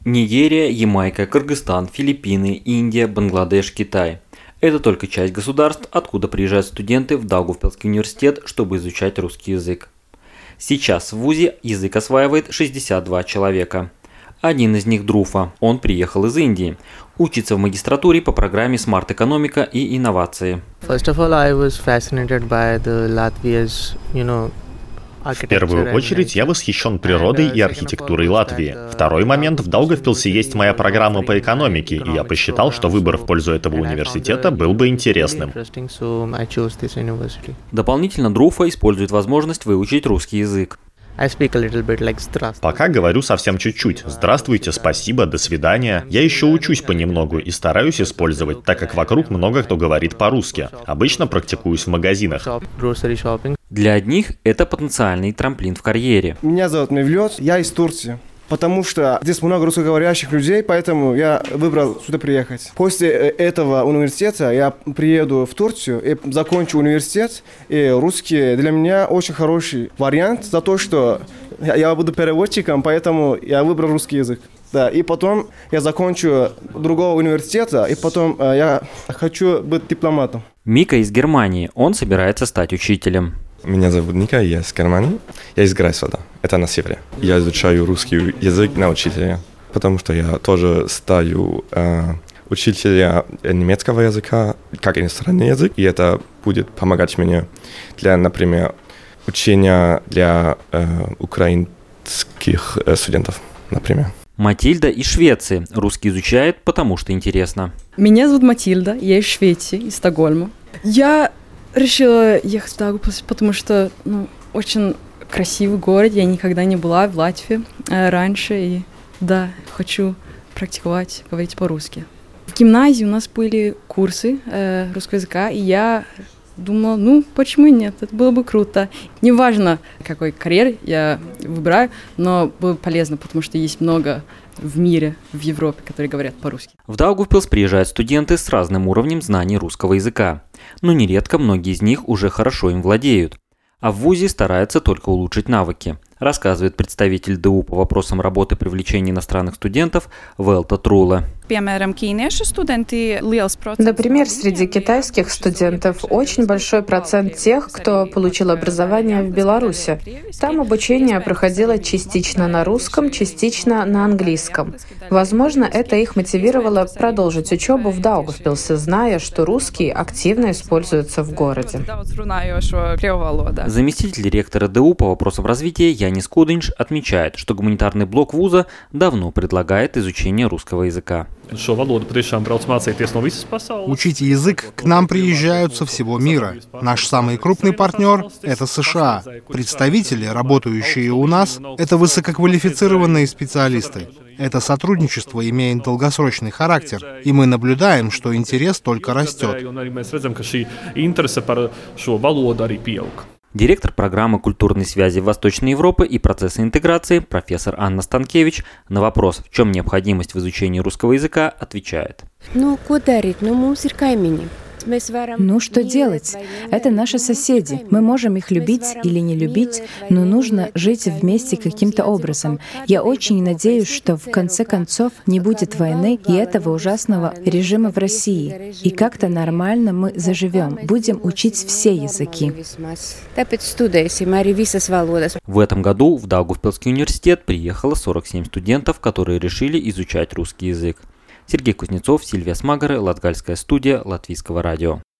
Нигерия, Ямайка, Кыргызстан, Филиппины, Индия, Бангладеш, Китай. Это только часть государств, откуда приезжают студенты в Даугавпилский университет, чтобы изучать русский язык. Сейчас в ВУЗе язык осваивает 62 человека. Один из них Друфа, он приехал из Индии. Учится в магистратуре по программе «Смарт-экономика» и «Инновации». В первую очередь, я восхищен природой и архитектурой Латвии. Второй момент, в Даугавпилсе есть моя программа по экономике, и я посчитал, что выбор в пользу этого университета был бы интересным. Дополнительно Друфа использует возможность выучить русский язык. Пока говорю совсем чуть-чуть. Здравствуйте, спасибо, до свидания. Я еще учусь понемногу и стараюсь использовать, так как вокруг много кто говорит по-русски. Обычно практикуюсь в магазинах. Для одних это потенциальный трамплин в карьере. Меня зовут Мевлет, я из Турции. Потому что здесь много русскоговорящих людей, поэтому я выбрал сюда приехать. После этого университета я приеду в Турцию и закончу университет. И русский для меня очень хороший вариант за то, что я буду переводчиком, поэтому я выбрал русский язык. Да, и потом я закончу другого университета, и потом я хочу быть дипломатом. Мика из Германии, он собирается стать учителем. Меня зовут Ника, я из Германии. Я из Грайсвальда, это на севере. Я изучаю русский язык на учителя, потому что я тоже стаю учителя немецкого языка как иностранный язык, и это будет помогать мне для, например, учения для украинских студентов, например. Матильда из Швеции. Русский изучает, потому что интересно. Меня зовут Матильда, я из Швеции, из Стокгольма. Я решила ехать в Даугавпилс, потому что очень красивый город. Я никогда не была в Латвии раньше. И да, хочу практиковать, говорить по-русски. В гимназии у нас были курсы русского языка, и я думала, почему нет, это было бы круто. Неважно, какой карьер я выбираю, но было полезно, потому что есть много в мире, в Европе, которые говорят по-русски. В Даугавпилс приезжают студенты с разным уровнем знаний русского языка, но нередко многие из них уже хорошо им владеют. А в ВУЗе стараются только улучшить навыки, рассказывает представитель ДУ по вопросам работы привлечения иностранных студентов Велта Труле. Например, среди китайских студентов очень большой процент тех, кто получил образование в Беларуси. Там обучение проходило частично на русском, частично на английском. Возможно, это их мотивировало продолжить учебу в Даугавпилсе, зная, что русский активно используется в городе. Заместитель ректора ДУ по вопросам развития Янис Кудинш отмечает, что гуманитарный блок вуза давно предлагает изучение русского языка. Учить язык к нам приезжают со всего мира. Наш самый крупный партнер — это США. Представители, работающие у нас, это высококвалифицированные специалисты. Это сотрудничество имеет долгосрочный характер, и мы наблюдаем, что интерес только растет. Директор программы культурной связи Восточной Европы и процесса интеграции профессор Анна Станкевич на вопрос, в чем необходимость в изучении русского языка, отвечает. Что делать? Это наши соседи. Мы можем их любить или не любить, но нужно жить вместе каким-то образом. Я очень надеюсь, что в конце концов не будет войны и этого ужасного режима в России. И как-то нормально мы заживем. Будем учить все языки. В этом году в Даугавпилский университет приехало 47 студентов, которые решили изучать русский язык. Сергей Кузнецов, Сильвия Смагары, Латгальская студия Латвийского радио.